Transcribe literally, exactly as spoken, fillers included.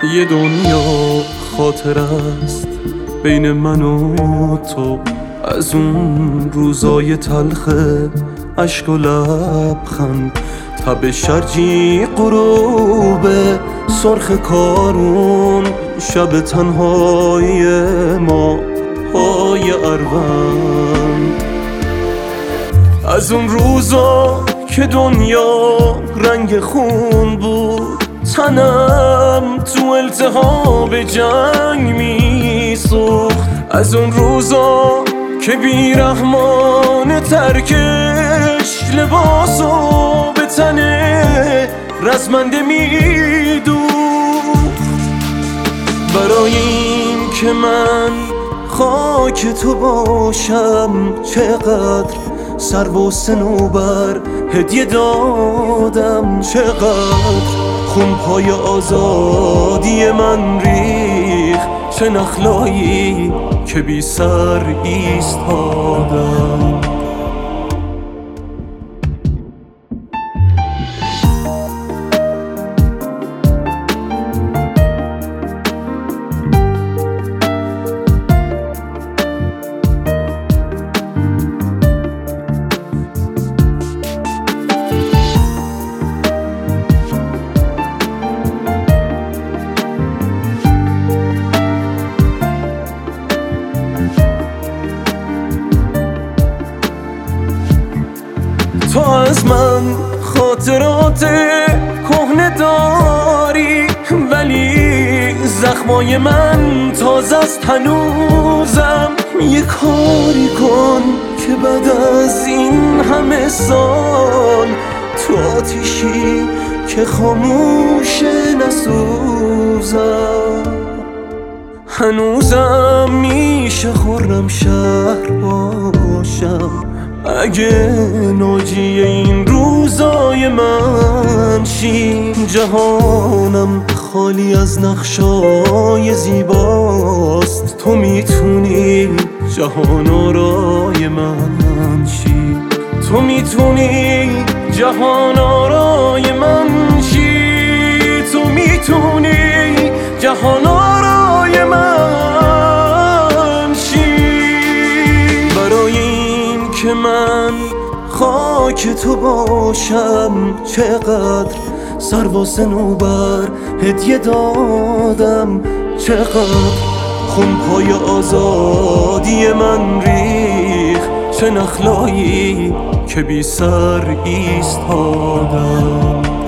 یه دنیا خاطر است بین من و تو، از اون روزای تلخ عشق و لبخند، تب شرجی غروب سرخ کارون، شب تنهای ما های اروند. از اون روزا که دنیا رنگ خون بود، تنم تو التهاب جنگ می سوخت. از اون روزا که بیرحمان ترکش لباسو به تن رزمنده می دوخت. برای این که من خاک تو باشم، چقدر سر و صنوبر هدیه دادم، چقدر خون پای آزادی من ریخ، چه نخلایی که بی سر ایستادم. تو از من خاطرات کهنه داری، ولی زخمای من تازه است هنوزم. یه کاری کن که بعد از این همه سال تو آتیشی که خاموشه نسوزم. هنوزم میشه خرم شهر باشم اگه ناجی این روزای من شی. جهانم خالی از نقشای زیباست، تو میتونی جهان آرای من شی. تو میتونی جهان آرای من شی. تو میتونی جهان آرای من شی. برای این که من خاک تو باشم، چقدر سر و صنوبر هدیه دادم، چقدر خون پای آزادی من ریخ، چه نخلایی که بی سر ایستادم.